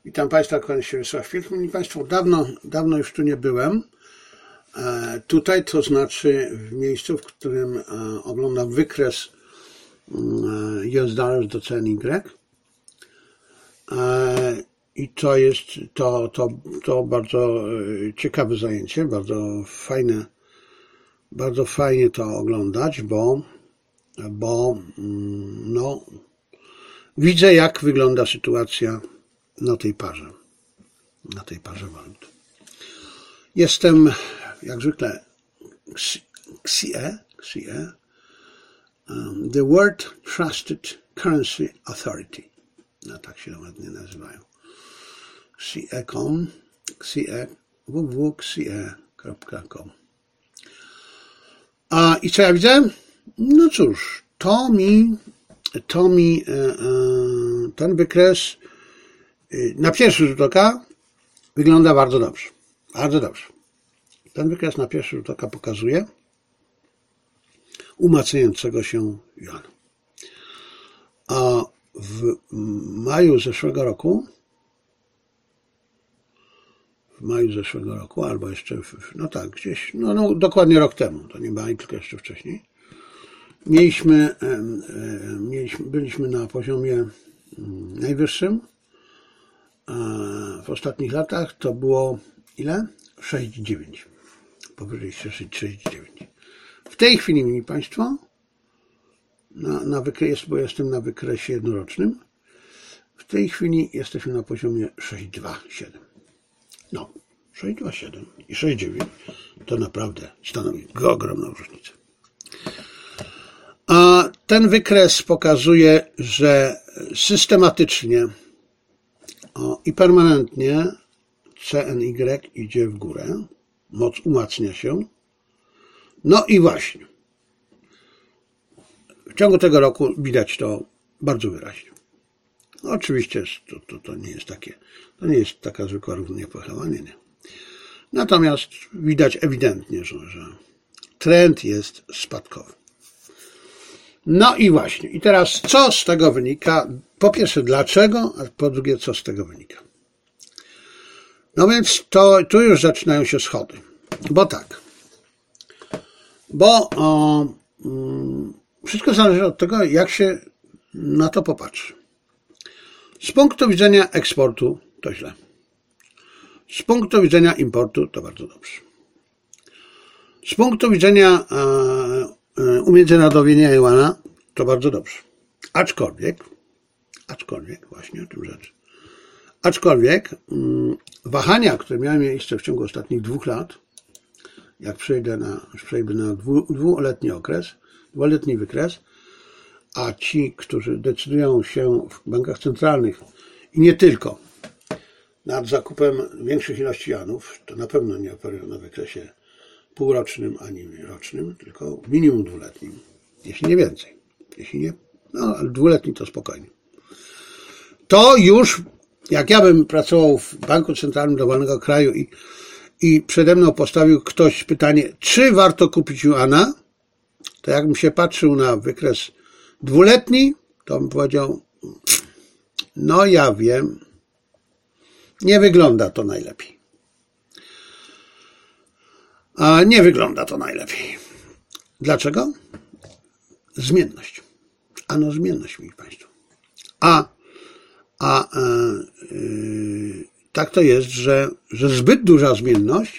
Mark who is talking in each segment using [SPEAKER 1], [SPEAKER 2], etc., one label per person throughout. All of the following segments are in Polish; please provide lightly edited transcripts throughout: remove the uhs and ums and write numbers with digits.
[SPEAKER 1] Witam Państwa, kłaniam się Wiesław Filip. Szanowni Państwo, dawno już tu nie byłem. Tutaj, to znaczy w miejscu, w którym oglądam wykres US dollars do CNY. I to jest to bardzo ciekawe zajęcie, bardzo fajnie to oglądać, bo widzę, jak wygląda sytuacja na tej parze walut. Jestem jak zwykle XIE, The World Trusted Currency Authority. No, tak się ładnie nazywają. XIE.com, www.xie.com. I co ja widzę? No cóż, ten wykres na pierwszy rzut oka wygląda bardzo dobrze. Bardzo dobrze. Ten wykres na pierwszy rzut oka pokazuje umacniającego się juana. A w maju zeszłego roku, albo jeszcze, gdzieś, dokładnie rok temu, to nie maj, tylko jeszcze wcześniej, byliśmy na poziomie najwyższym. W ostatnich latach to było ile? 6,9. Powyżej 6,9. W tej chwili, mili Państwo, bo jestem na wykresie jednorocznym, w tej chwili jesteśmy na poziomie 6,27. 6,27 i 6,9 to naprawdę stanowi ogromną różnicę. A ten wykres pokazuje, że systematycznie i permanentnie CNY idzie w górę, moc umacnia się. No i właśnie, w ciągu tego roku widać to bardzo wyraźnie. Oczywiście to nie jest taka zwykła równia pochyłania, nie. Natomiast widać ewidentnie, że trend jest spadkowy. No i właśnie, i teraz co z tego wynika? Po pierwsze dlaczego, a po drugie co z tego wynika? No więc tu już zaczynają się schody. Wszystko zależy od tego, jak się na to popatrzy. Z punktu widzenia eksportu to źle. Z punktu widzenia importu to bardzo dobrze. Z punktu widzenia umiędzynarodowienia juana to bardzo dobrze. Aczkolwiek, właśnie o tym rzecz. Wahania, które miały miejsce w ciągu ostatnich 2 lat, jak przejdę na dwuletni wykres, a ci, którzy decydują się w bankach centralnych i nie tylko nad zakupem większych ilości juanów, to na pewno nie operują na wykresie półrocznym ani rocznym, tylko minimum 2-letnim, jeśli nie więcej. Jeśli nie, ale 2-letni to spokojnie. To już, jak ja bym pracował w banku centralnym dowolnego kraju i przede mną postawił ktoś pytanie, czy warto kupić juana, to jakbym się patrzył na wykres 2-letni, to bym powiedział, ja wiem, nie wygląda to najlepiej. Nie wygląda to najlepiej. Dlaczego? Zmienność. Zmienność, mieli Państwo. Tak to jest, że zbyt duża zmienność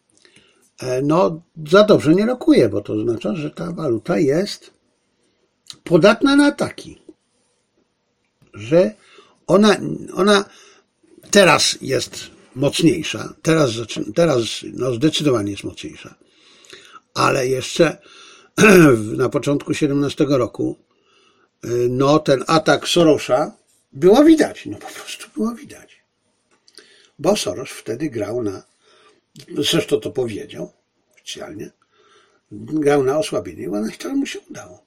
[SPEAKER 1] za dobrze nie rokuje, bo to oznacza, że ta waluta jest podatna na ataki. Że ona teraz jest mocniejsza, teraz zdecydowanie jest mocniejsza, ale jeszcze na początku 2017 roku ten atak Sorosa było widać, po prostu było widać. Bo Soros wtedy grał zresztą to powiedział oficjalnie, grał na osłabienie juana i to mu się udało.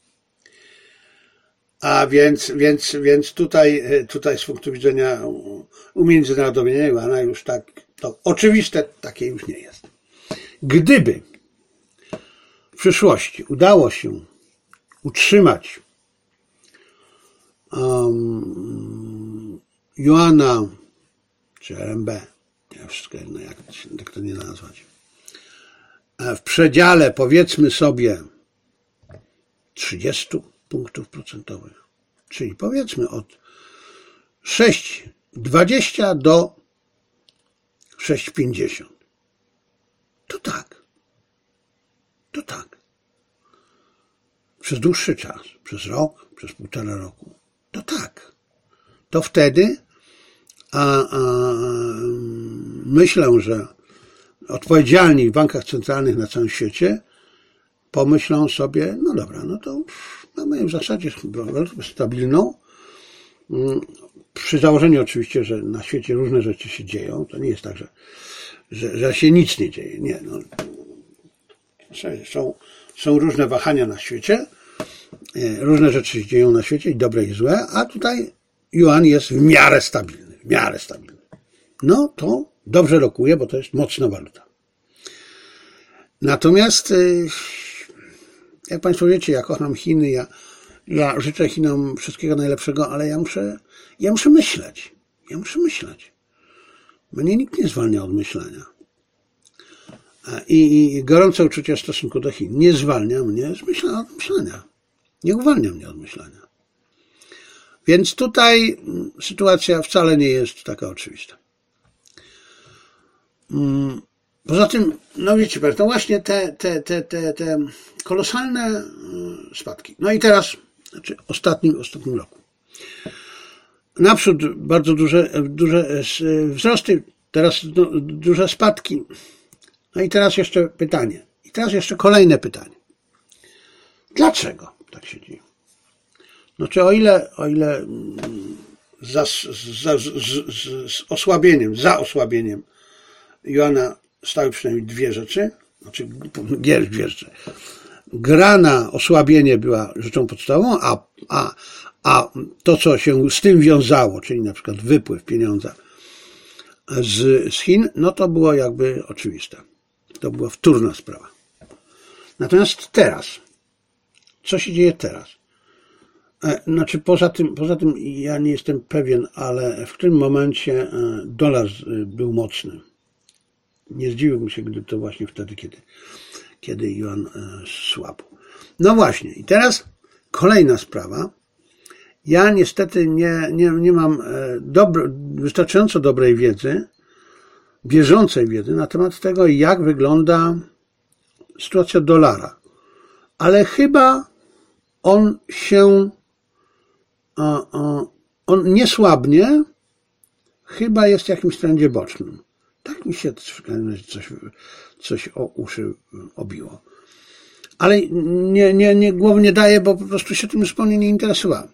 [SPEAKER 1] A więc tutaj z punktu widzenia umiędzynarodowienia juana już to oczywiste takie już nie jest. Gdyby w przyszłości udało się utrzymać juana czy RMB, nie, wszystko jedno, jak to nie nazwać. W przedziale, powiedzmy sobie, 30 punktów procentowych, czyli powiedzmy od 6,20 do 6,50. To tak. Przez dłuższy czas, przez rok, przez 1,5 roku. To tak. To wtedy myślę, że odpowiedzialni w bankach centralnych na całym świecie pomyślą sobie, no dobra, no to mamy w zasadzie stabilną, przy założeniu oczywiście, że na świecie różne rzeczy się dzieją. To nie jest tak, że się nic nie dzieje. Nie, no. Są różne wahania na świecie, różne rzeczy się dzieją na świecie, i dobre i złe, a tutaj juan jest w miarę stabilny. No to dobrze rokuje, bo to jest mocna waluta. Natomiast, jak Państwo wiecie, ja kocham Chiny, ja życzę Chinom wszystkiego najlepszego, ale ja muszę myśleć. Mnie nikt nie zwalnia od myślenia. I gorące uczucie w stosunku do Chin nie zwalnia mnie od myślenia. Nie uwalnia mnie od myślenia. Więc tutaj sytuacja wcale nie jest taka oczywista. Poza tym, no wiecie, to właśnie te kolosalne spadki. No i teraz, ostatnim roku. Naprzód bardzo duże wzrosty, teraz duże spadki. No i teraz jeszcze pytanie. I teraz jeszcze kolejne pytanie. Dlaczego tak się dzieje? Znaczy, o ile za osłabieniem juana stały przynajmniej dwie rzeczy, znaczy dwie rzeczy. Gra na osłabienie była rzeczą podstawową, a to, co się z tym wiązało, czyli na przykład wypływ pieniądza z Chin, no to było jakby oczywiste. To była wtórna sprawa. Natomiast teraz, co się dzieje teraz? Znaczy poza tym ja nie jestem pewien, ale w którym momencie dolar był mocny. Nie zdziwiłbym się, gdyby to właśnie wtedy, kiedy juan słabł. No właśnie, i teraz kolejna sprawa. Ja niestety nie mam wystarczająco dobrej wiedzy, bieżącej wiedzy na temat tego, jak wygląda sytuacja dolara. Ale chyba on nie słabnie, chyba jest w jakimś trendzie bocznym. Tak mi się coś o uszy obiło. Ale głowy nie daję, bo po prostu się tym zupełnie nie interesowałem.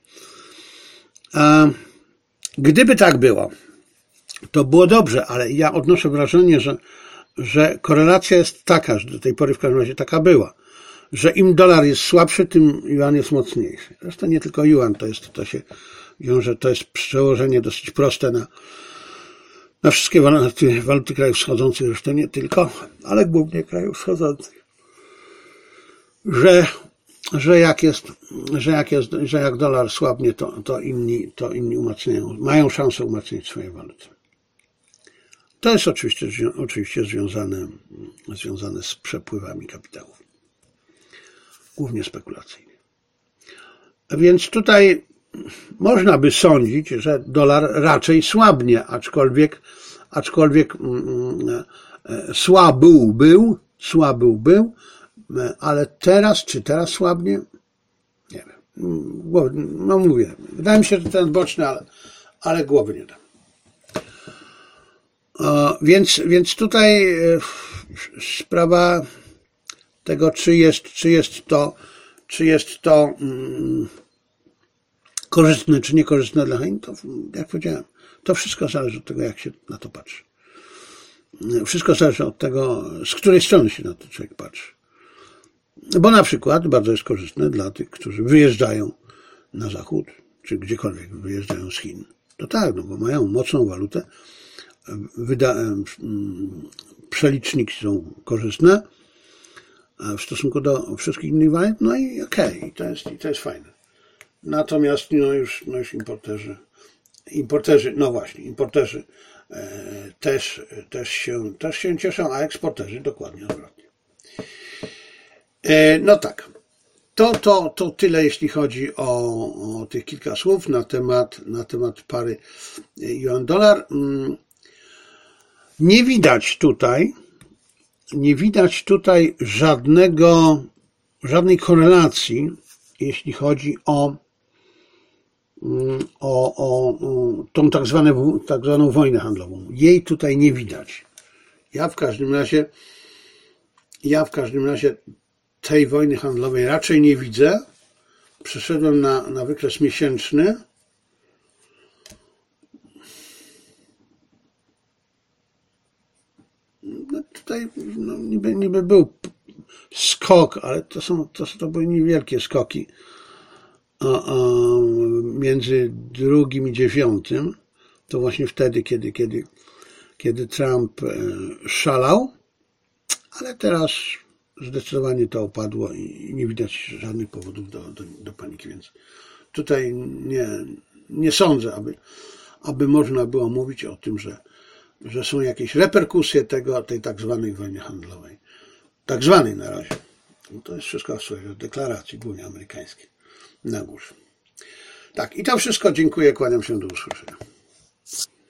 [SPEAKER 1] Gdyby tak było, to było dobrze, ale ja odnoszę wrażenie, że korelacja jest taka, że do tej pory w każdym razie taka była, że im dolar jest słabszy, tym juan jest mocniejszy. Zresztą nie tylko juan, to się wiąże, to jest przełożenie dosyć proste na wszystkie waluty krajów wschodzących, zresztą nie tylko, ale głównie krajów wschodzących. Że jak dolar słabnie, to inni umacniają, mają szansę umacniać swoje waluty. To jest oczywiście związane z przepływami kapitałów, głównie spekulacyjnych. A więc tutaj można by sądzić, że dolar raczej słabnie, aczkolwiek słabył był, ale czy teraz słabnie? Nie wiem. No mówię, wydaje mi się, że ten boczny, ale głowy nie dam. Więc tutaj sprawa tego, czy jest to korzystne, czy niekorzystne dla Chin, to jak powiedziałem, to wszystko zależy od tego, jak się na to patrzy. Wszystko zależy od tego, z której strony się na to człowiek patrzy. Bo na przykład bardzo jest korzystne dla tych, którzy wyjeżdżają na zachód, czy gdziekolwiek wyjeżdżają z Chin. To tak, no bo mają mocną walutę, przeliczniki są korzystne w stosunku do wszystkich innych walut, no i okej, to jest fajne. Natomiast już importerzy Importerzy, no właśnie, importerzy też się cieszą, a eksporterzy dokładnie odwrotnie. No tak, to tyle, jeśli chodzi o tych kilka słów na temat pary juan-dolar. Nie widać tutaj żadnej korelacji, jeśli chodzi o tą tak zwaną wojnę handlową. Jej tutaj nie widać. Ja w każdym razie tej wojny handlowej raczej nie widzę. Przeszedłem na wykres miesięczny. No tutaj niby był skok, ale to były niewielkie skoki między 2 i 9. To właśnie wtedy, kiedy Trump szalał, ale teraz zdecydowanie to opadło i nie widać żadnych powodów do paniki, więc tutaj nie sądzę, aby można było mówić o tym, że są jakieś reperkusje tej tak zwanej wojny handlowej. Tak zwanej na razie. No to jest wszystko w swojej deklaracji, głównie amerykańskiej, na górze. Tak, i to wszystko. Dziękuję, kłaniam się, do usłyszenia.